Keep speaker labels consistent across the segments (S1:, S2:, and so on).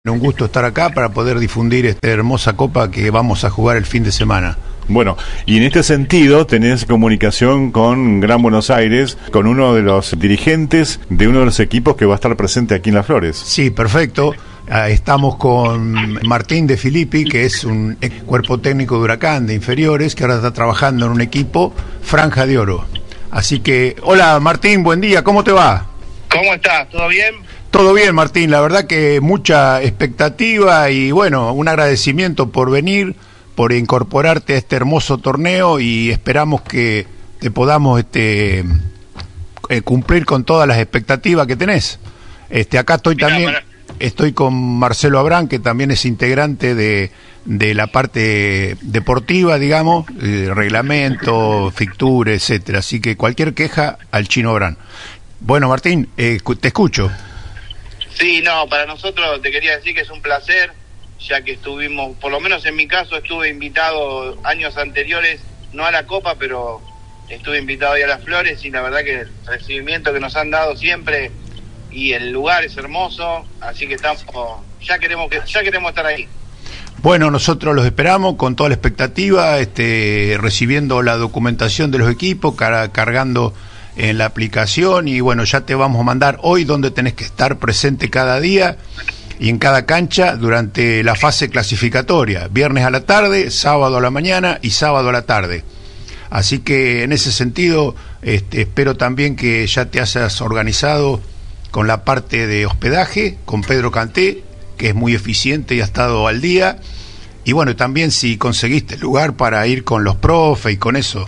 S1: Un gusto estar acá para poder difundir esta hermosa copa que vamos a jugar el fin de semana.
S2: Bueno, y en este sentido tenés comunicación con Gran Buenos Aires, con uno de los dirigentes de uno de los equipos que va a estar presente aquí en Las Flores.
S1: Sí, perfecto. Estamos con Martín de Filippi, que es un cuerpo técnico de Huracán de inferiores, que ahora está trabajando en un equipo Franja de Oro. Así que, hola Martín, buen día, ¿cómo te va?
S3: ¿Cómo estás? ¿Todo bien?
S1: Todo bien, Martín, la verdad que mucha expectativa y bueno, un agradecimiento por venir, por incorporarte a este hermoso torneo y esperamos que te podamos cumplir con todas las expectativas que tenés. Acá estoy también, estoy con Marcelo Abrán, que también es integrante de la parte deportiva, digamos, reglamento, fictura, etcétera. Así que cualquier queja al Chino Abrán. Bueno, Martín, te escucho.
S3: Sí, no, para nosotros te quería decir que es un placer, ya que estuvimos, por lo menos en mi caso, estuve invitado años anteriores, no a la Copa, pero estuve invitado ahí a Las Flores, y la verdad que el recibimiento que nos han dado siempre y el lugar es hermoso, así que estamos, ya queremos estar ahí.
S1: Bueno, nosotros los esperamos con toda la expectativa, recibiendo la documentación de los equipos, cargando en la aplicación, y bueno, ya te vamos a mandar hoy donde tenés que estar presente cada día y en cada cancha durante la fase clasificatoria, viernes a la tarde, sábado a la mañana y sábado a la tarde. Así que en ese sentido espero también que ya te hayas organizado con la parte de hospedaje con Pedro Canté, que es muy eficiente y ha estado al día, y bueno, también si conseguiste el lugar para ir con los profes y con eso.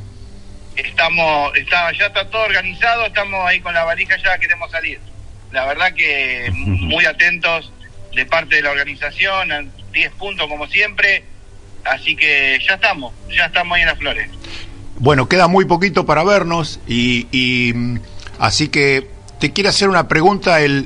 S3: Ya está todo organizado, estamos ahí con la valija, ya queremos salir. La verdad que muy atentos de parte de la organización, 10 puntos como siempre, así que ya estamos ahí en Las Flores.
S1: Bueno, queda muy poquito para vernos y así que te quiere hacer una pregunta el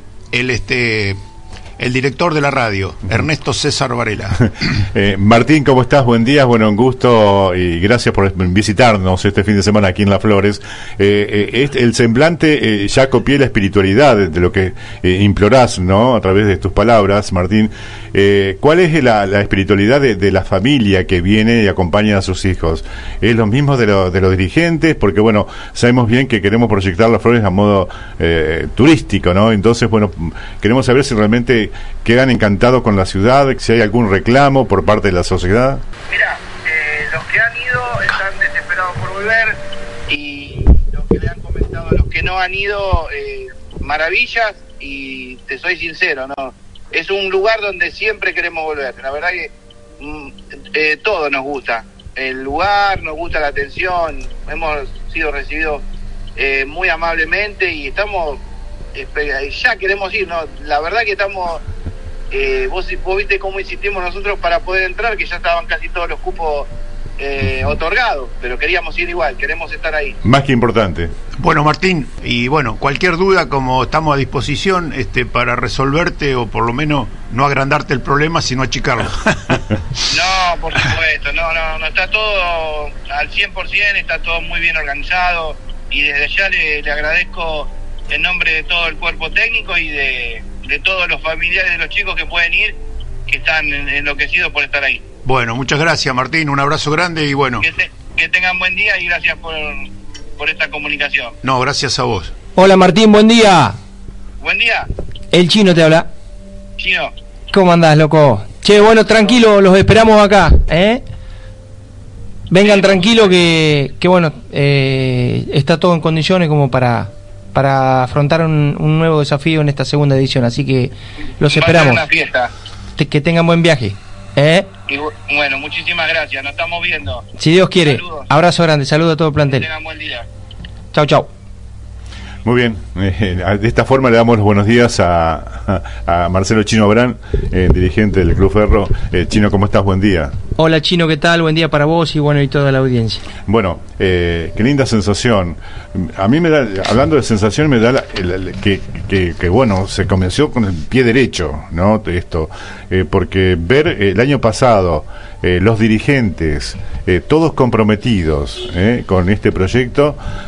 S1: director de la radio, Ernesto César Varela.
S2: Martín, ¿cómo estás? Buen día, bueno, un gusto y gracias por visitarnos este fin de semana aquí en Las Flores. El semblante ya copié la espiritualidad de lo que implorás, ¿no? A través de tus palabras, Martín. ¿Cuál es la espiritualidad de la familia que viene y acompaña a sus hijos? ¿Es lo mismo de los dirigentes? Porque, bueno, sabemos bien que queremos proyectar Las Flores a modo turístico, ¿no? Entonces, bueno, queremos saber si realmente quedan encantados con la ciudad, si hay algún reclamo por parte de la sociedad.
S3: Mira, los que han ido están desesperados por volver, y los que le han comentado a los que no han ido, maravillas, y te soy sincero, ¿no? Es un lugar donde siempre queremos volver. La verdad que todo nos gusta. El lugar, nos gusta la atención, hemos sido recibidos muy amablemente y estamos... ya queremos ir, ¿no? La verdad que estamos... vos viste cómo insistimos nosotros para poder entrar, que ya estaban casi todos los cupos otorgados, pero queríamos ir igual, queremos estar ahí.
S2: Más que importante. Bueno,
S1: Martín, y bueno, cualquier duda, como estamos a disposición para resolverte, o por lo menos no agrandarte el problema, sino achicarlo.
S3: No, por supuesto, no, está todo al 100%, está todo muy bien organizado, y desde ya le agradezco en nombre de todo el cuerpo técnico y de todos los familiares de los chicos que pueden ir, que están enloquecidos por estar ahí.
S1: Bueno, muchas gracias, Martín, un abrazo grande y bueno.
S3: Que tengan buen día y gracias por esta comunicación.
S1: No, gracias a vos.
S4: Hola Martín, buen día.
S3: Buen día.
S4: El Chino te habla.
S3: Chino.
S4: ¿Cómo andás, loco? Che, bueno, tranquilo, los esperamos acá, Vengan tranquilo que bueno, está todo en condiciones como para afrontar un nuevo desafío en esta segunda edición, así que los esperamos.
S3: Una fiesta.
S4: Que tengan buen viaje.
S3: Y bueno, muchísimas gracias, nos estamos viendo.
S4: Si Dios quiere. Saludos. Abrazo grande, saludo a todo el plantel.
S3: Que tengan buen día.
S4: Chau.
S2: Muy bien, de esta forma le damos los buenos días a Marcelo Chino Abrán, dirigente del Club Ferro. Chino, ¿cómo estás? Buen día.
S4: Hola Chino, ¿qué tal? Buen día para vos y bueno, y toda la audiencia.
S2: Bueno, qué linda sensación. A mí me da, hablando de sensación, me da que bueno, se comenzó con el pie derecho, ¿no? Esto, porque ver el año pasado los dirigentes, todos comprometidos con este proyecto,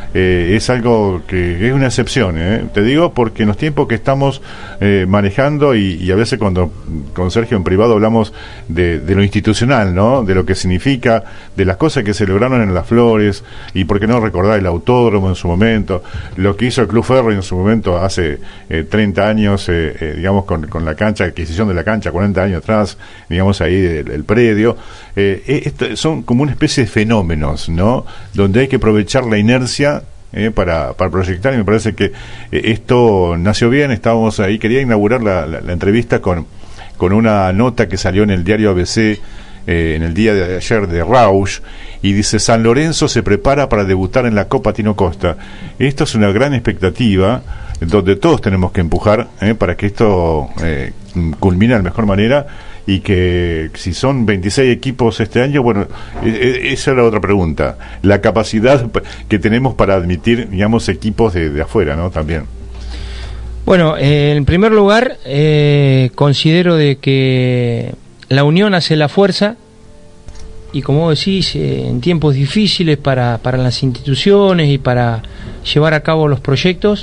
S2: es algo que es una excepción, te digo, porque en los tiempos que estamos manejando y a veces cuando con Sergio en privado hablamos de lo institucional, ¿no? De lo que significa, de las cosas que se lograron en Las Flores, y por qué no recordar el autódromo en su momento, lo que hizo el Club Ferro en su momento hace 30 años, digamos, con la cancha, adquisición de la cancha 40 años atrás, digamos, ahí el predio. Son como una especie de fenómenos, ¿no? Donde hay que aprovechar la inercia para proyectar, y me parece que esto nació bien. Estábamos ahí, quería inaugurar la entrevista con una nota que salió en el diario ABC en el día de ayer de Rausch, y dice: San Lorenzo se prepara para debutar en la Copa Tino Costa. Esto es una gran expectativa donde todos tenemos que empujar para que esto culmine de la mejor manera, y que si son 26 equipos este año, bueno, esa era otra pregunta, la capacidad que tenemos para admitir, digamos, equipos de afuera, ¿no? También.
S4: Bueno, en primer lugar, considero de que la unión hace la fuerza, y como vos decís, en tiempos difíciles para las instituciones y para llevar a cabo los proyectos,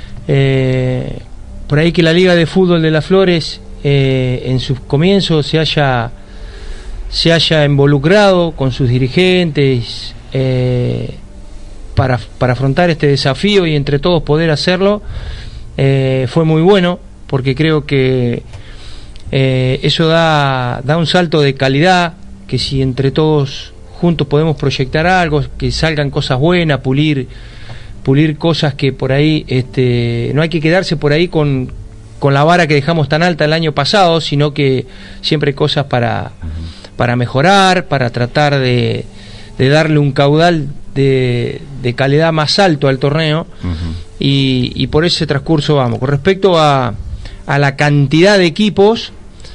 S4: por ahí que la Liga de Fútbol de Las Flores en sus comienzos se haya involucrado con sus dirigentes para afrontar este desafío y entre todos poder hacerlo, fue muy bueno, porque creo que eso da un salto de calidad, que si entre todos juntos podemos proyectar algo, que salgan cosas buenas, pulir cosas que por ahí no hay que quedarse por ahí con la vara que dejamos tan alta el año pasado, sino que siempre hay cosas para mejorar, para tratar de darle un caudal de calidad más alto al torneo, y por ese transcurso vamos. Con respecto a la cantidad de equipos,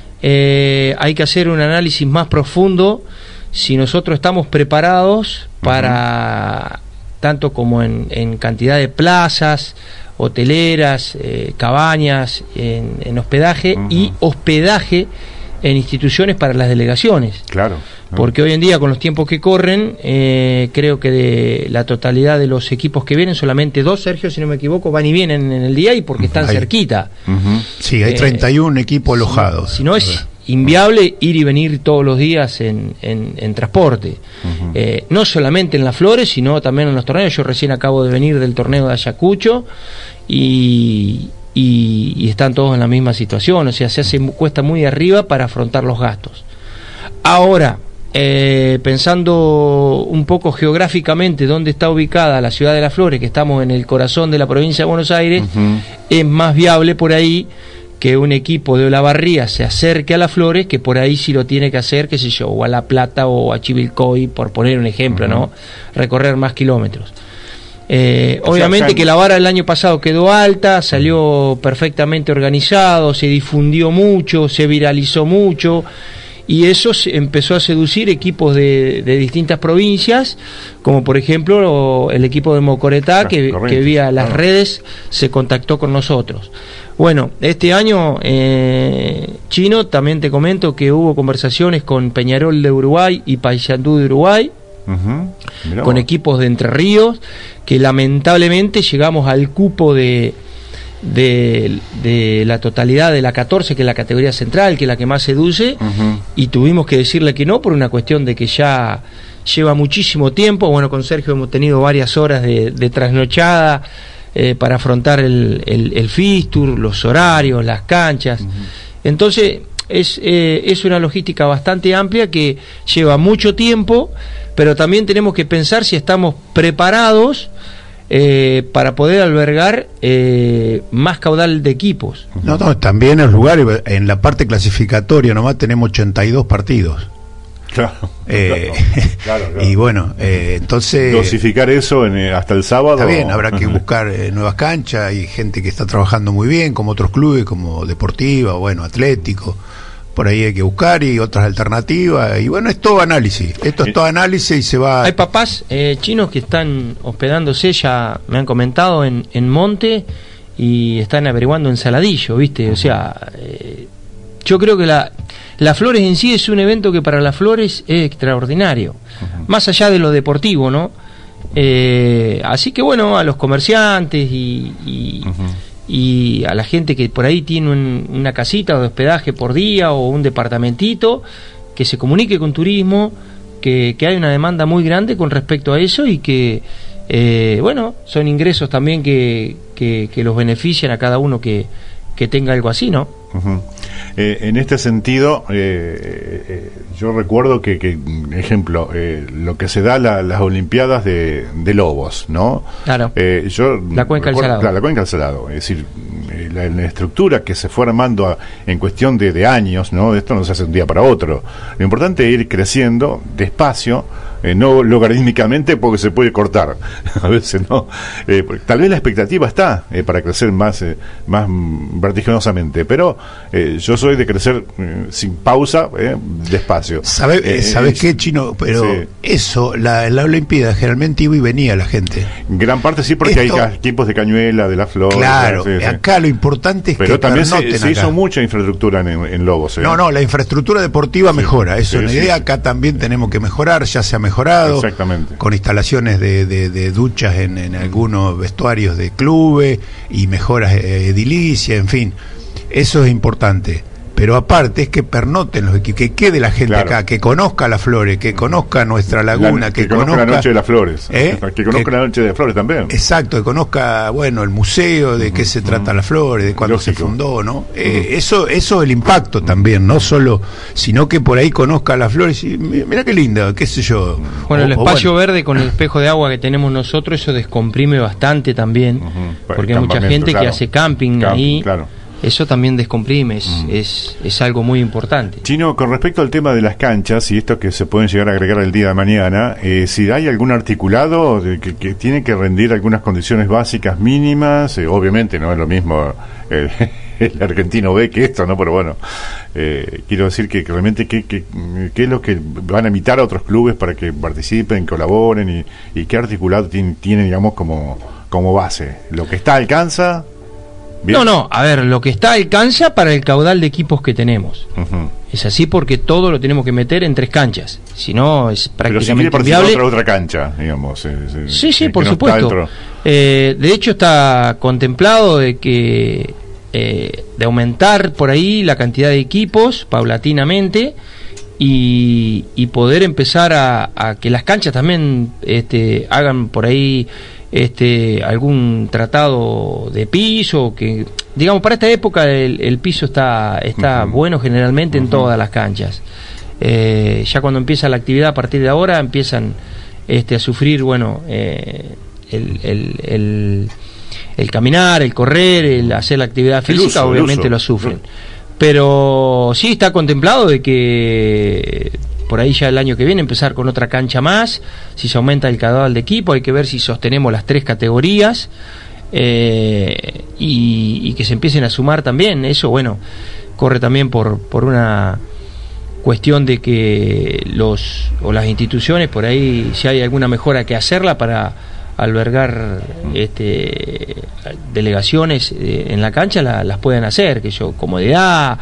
S4: hay que hacer un análisis más profundo si nosotros estamos preparados para, tanto como en cantidad de plazas hoteleras, cabañas, en hospedaje y hospedaje en instituciones para las delegaciones.
S2: Claro.
S4: Porque hoy en día, con los tiempos que corren, creo que de la totalidad de los equipos que vienen, solamente 2, Sergio, si no me equivoco, van y vienen en el día, y porque están cerquita.
S1: Sí, hay 31 equipos alojados.
S4: Si no, es inviable ir y venir todos los días en transporte. No solamente en Las Flores, sino también en los torneos. Yo recién acabo de venir del torneo de Ayacucho, y están todos en la misma situación. O sea, se hace cuesta muy arriba para afrontar los gastos. Ahora, pensando un poco geográficamente dónde está ubicada la ciudad de Las Flores, que estamos en el corazón de la provincia de Buenos Aires, es más viable por ahí que un equipo de Olavarría se acerque a Las Flores, que por ahí sí lo tiene que hacer, qué sé yo, o a La Plata o a Chivilcoy, por poner un ejemplo, ¿no? Recorrer más kilómetros. Obviamente que la vara el año pasado quedó alta, salió perfectamente organizado, se difundió mucho, se viralizó mucho, y eso empezó a seducir equipos de distintas provincias, como por ejemplo el equipo de Mocoretá, que vía las redes se contactó con nosotros. Bueno, este año, Chino, también te comento que hubo conversaciones con Peñarol de Uruguay y Paysandú de Uruguay, con equipos de Entre Ríos, que lamentablemente llegamos al cupo de la totalidad de la 14, que es la categoría central, que es la que más seduce, y tuvimos que decirle que no, por una cuestión de que ya lleva muchísimo tiempo. Bueno, con Sergio hemos tenido varias horas de trasnochada para afrontar el fixture, los horarios, las canchas. Entonces es una logística bastante amplia que lleva mucho tiempo, pero también tenemos que pensar si estamos preparados para poder albergar más caudal de equipos.
S1: No, también en los lugares, en la parte clasificatoria nomás tenemos 82 partidos.
S2: Claro.
S1: Y bueno, entonces
S2: dosificar eso hasta el sábado.
S1: Está bien, habrá que buscar nuevas canchas. Hay gente que está trabajando muy bien, como otros clubes, como Deportiva, bueno, Atlético. Por ahí hay que buscar, y otras alternativas, y bueno, es todo análisis. Esto es todo análisis, y se va.
S4: Hay papás chinos que están hospedándose, ya me han comentado, en Monte, y están averiguando en Saladillo, ¿viste? O sea, yo creo que la Flores en sí es un evento que para las Flores es extraordinario, más allá de lo deportivo, ¿no? Así que bueno, a los comerciantes y a la gente que por ahí tiene una casita de hospedaje por día o un departamentito, que se comunique con turismo, que hay una demanda muy grande con respecto a eso y que bueno, son ingresos también que los benefician a cada uno que tenga algo así, ¿no?
S2: En este sentido, yo recuerdo que ejemplo, lo que se da las Olimpiadas de Lobos, ¿no?
S4: Claro. La Cuenca del Salado.
S2: Claro, la Cuenca del Salado. Es decir, la estructura que se fue armando en cuestión de años, ¿no? Esto no se hace de un día para otro. Lo importante es ir creciendo despacio, no logarítmicamente, porque se puede cortar a veces, ¿no? Tal vez la expectativa está para crecer más vertiginosamente, pero yo soy de crecer sin pausa, despacio.
S1: ¿Sabes qué, Chino? Pero sí. Eso, la Olimpiada generalmente iba y venía la gente.
S2: Gran parte sí, porque hay equipos de Cañuela, de La Flor.
S1: Claro, acá lo importante es
S2: pero
S1: que
S2: también se hizo mucha infraestructura en Lobos.
S1: No, la infraestructura deportiva mejora, eso es una idea. Acá también tenemos que mejorar, ya se ha mejorado.
S2: Exactamente.
S1: Con instalaciones de duchas en algunos vestuarios de clubes y mejoras edilicias, en fin. Eso es importante. Pero aparte es que pernoten los equipos, que quede la gente acá, que conozca las Flores, que conozca nuestra laguna, que conozca
S2: la Noche de las Flores, que conozca la Noche de las Flores también.
S1: Exacto, que conozca, bueno, el museo, de qué se trata las Flores, de cuándo se fundó, ¿no? Eso es el impacto también, no solo, sino que por ahí conozca las Flores y mira qué linda, qué sé yo.
S4: Bueno, el espacio verde con el espejo de agua que tenemos nosotros, eso descomprime bastante también, porque hay mucha gente que hace camping ahí. Claro. Eso también descomprime, es algo muy importante.
S2: Chino, con respecto al tema de las canchas y esto que se pueden llegar a agregar el día de mañana, si hay algún articulado que tiene que rendir algunas condiciones básicas mínimas, obviamente no es lo mismo el argentino B que esto, ¿no? Pero bueno, quiero decir que realmente qué es lo que van a invitar a otros clubes para que participen, colaboren y qué articulado tienen, digamos, como base. ¿Lo que está alcanza?
S4: Bien. No, a ver, lo que está alcanza para el caudal de equipos que tenemos. Es así porque todo lo tenemos que meter en 3 canchas. Si no, es prácticamente inviable.
S2: Otra cancha, digamos.
S4: Sí, por supuesto. De hecho, está contemplado de aumentar por ahí la cantidad de equipos paulatinamente y poder empezar a que las canchas también hagan por ahí algún tratado de piso, que digamos para esta época el piso está bueno generalmente en todas las canchas. Ya cuando empieza la actividad a partir de ahora empiezan a sufrir el caminar, el correr, el hacer la actividad física, obviamente lo sufren. Pero sí está contemplado de que por ahí ya el año que viene empezar con otra cancha más, si se aumenta el caudal de equipo, hay que ver si sostenemos las 3 categorías y que se empiecen a sumar también. Eso, bueno, corre también por una cuestión de que las instituciones, por ahí si hay alguna mejora que hacerla para albergar delegaciones en la cancha, las pueden hacer, que yo, comodidad,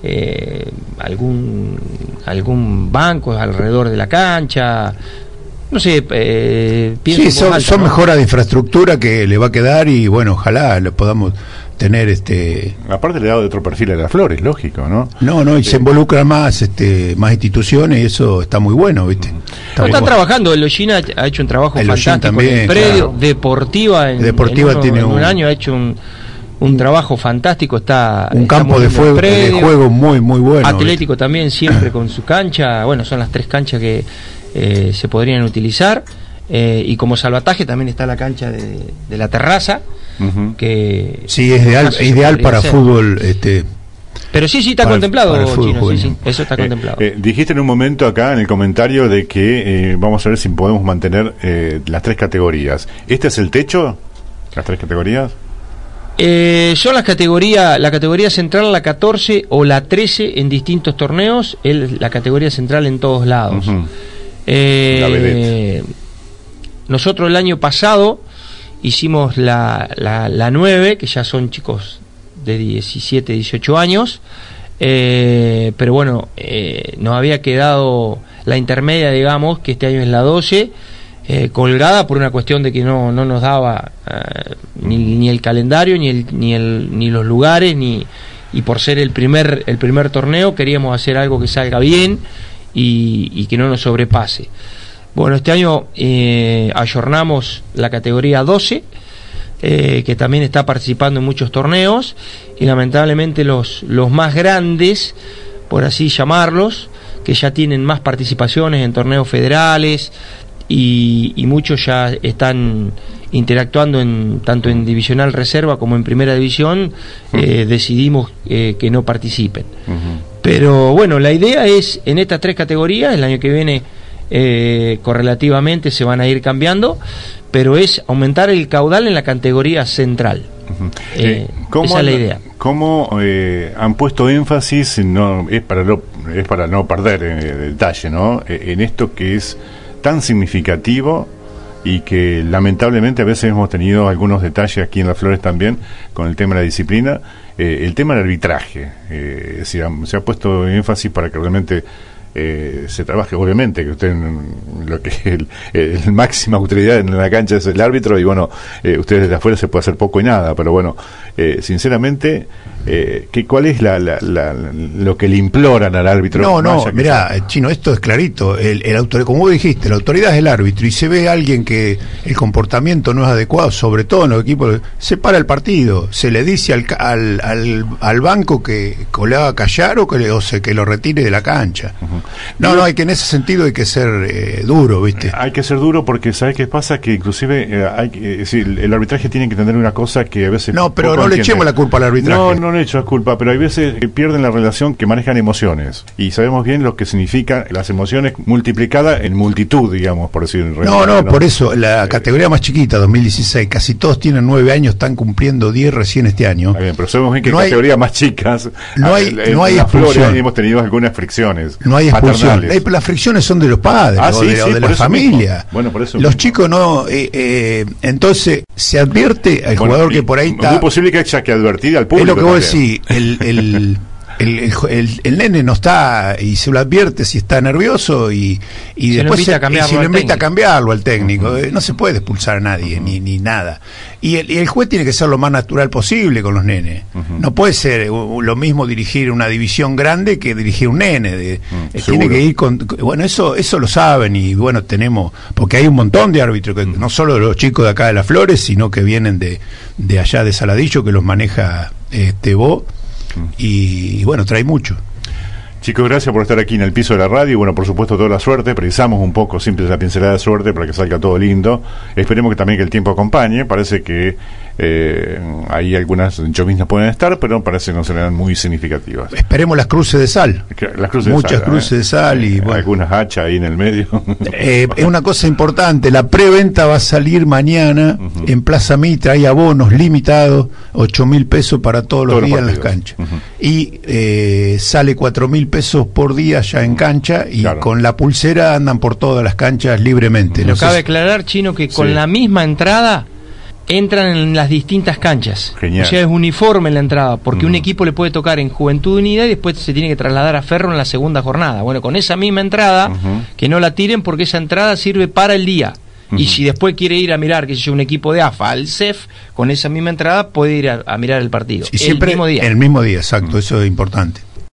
S4: algún banco alrededor de la cancha, no sé, pienso
S1: son mejoras de infraestructura que le va a quedar y bueno, ojalá lo podamos tener
S2: aparte le da otro perfil a las Flores, lógico, ¿no?
S1: Y se involucran más instituciones y eso está muy bueno, ¿viste?
S4: Están trabajando, el Ollina ha hecho un trabajo fantástico también, en el predio, claro. Deportiva en un año ha hecho un trabajo fantástico, un
S1: campo de juego muy muy bueno.
S4: Atlético también siempre con su cancha, bueno, son las 3 canchas que se podrían utilizar, y como salvataje también está la cancha de la terraza, que
S1: sí, es ideal para hacer fútbol,
S4: pero sí está contemplado, Chino, sí, eso está contemplado.
S2: Dijiste en un momento acá en el comentario de que vamos a ver si podemos mantener las 3 categorías. ¿Este es el techo? ¿Las 3 categorías?
S4: Son la categoría central, la 14 o la 13 en distintos torneos, la categoría central en todos lados. Nosotros el año pasado hicimos la 9, que ya son chicos de 17, 18 años, pero bueno, nos había quedado la intermedia, digamos, que este año es la 12, colgada por una cuestión de que no nos daba ni el calendario ni los lugares y por ser el primer torneo queríamos hacer algo que salga bien y que no nos sobrepase. Bueno, este año ayornamos la categoría 12, que también está participando en muchos torneos, y lamentablemente los más grandes, por así llamarlos, que ya tienen más participaciones en torneos federales y muchos ya están interactuando tanto en divisional reserva como en primera división, decidimos que no participen. Pero bueno, la idea es, en estas 3 categorías, el año que viene correlativamente se van a ir cambiando, pero es aumentar el caudal en la categoría central. Esa es la idea.
S2: ¿Cómo han puesto énfasis, es para no perder detalle, ¿no? En esto que es tan significativo y que lamentablemente a veces hemos tenido algunos detalles aquí en Las Flores también con el tema de la disciplina, el tema del arbitraje? Se ha puesto énfasis para que realmente se trabaje, obviamente que usted lo que el máxima autoridad en la cancha es el árbitro, y bueno, ustedes desde afuera se puede hacer poco y nada, pero bueno, sinceramente, ¿cuál es lo que le imploran al árbitro?
S1: No, mirá, Chino, esto es clarito. El autor, como vos dijiste, la autoridad es el árbitro, y se ve a alguien que el comportamiento no es adecuado, sobre todo en los equipos, se para el partido, se le dice al banco que le haga callar o que lo retire de la cancha. No, hay que, en ese sentido hay que ser duro, ¿viste?
S2: Hay que ser duro, porque ¿sabes qué pasa? Que inclusive el arbitraje tiene que entender una cosa que a veces...
S1: No, pero no le echemos la culpa al arbitraje.
S2: No le echo la culpa, pero hay veces que pierden la relación, que manejan emociones, y sabemos bien lo que significa las emociones multiplicadas en multitud, digamos, por decir.
S1: ¿no? Por eso la categoría más chiquita, 2016, casi todos tienen 9 años, están cumpliendo 10 recién este año.
S2: Bien, pero sabemos bien que en categorías más chicas
S1: no hay expulsión.
S2: Hemos tenido algunas fricciones.
S1: No hay expulsión. Las fricciones son de los padres o de la familia.
S2: Bueno, por eso
S1: los chicos no. Entonces se advierte al jugador que por ahí está.
S2: Es muy posible que haya que advertir al público.
S1: Es lo que vos decís. El nene no está, y se lo advierte si está nervioso, y después lo invita a cambiarlo al técnico. No se puede expulsar a nadie, ni nada. Y el juez tiene que ser lo más natural posible con los nenes. No puede ser lo mismo dirigir una división grande que dirigir un nene. Tiene que ir bueno, eso lo saben, y bueno, tenemos, porque hay un montón de árbitros, que no solo los chicos de acá de Las Flores, sino que vienen de allá de Saladillo, que los maneja vos. Y bueno, trae mucho.
S2: Chicos, gracias por estar aquí en el piso de la radio. Bueno, por supuesto, toda la suerte. Precisamos un poco, siempre la pincelada de suerte para que salga todo lindo. Esperemos que también que el tiempo acompañe. Parece que ahí algunas lloviznas pueden estar, pero parece que no serán muy significativas.
S1: Esperemos las cruces de sal. Muchas cruces de sal y bueno,
S2: algunas hachas ahí en el medio.
S1: Es una cosa importante. La preventa va a salir mañana en Plaza Mitra. Hay abonos limitados, 8.000 pesos para todos los días en las canchas. Y sale 4.000 pesos por día ya en cancha, y con la pulsera andan por todas las canchas libremente.
S4: Pero cabe aclarar, Chino, que con la misma entrada entran en las distintas canchas.
S2: Genial.
S4: O sea, es uniforme la entrada, porque un equipo le puede tocar en Juventud Unida y después se tiene que trasladar a Ferro en la segunda jornada. Bueno, con esa misma entrada, que no la tiren, porque esa entrada sirve para el día. Y si después quiere ir a mirar, que sea un equipo de AFA, al CEF, con esa misma entrada puede ir a mirar el partido.
S1: Y siempre el mismo día, exacto, eso es importante.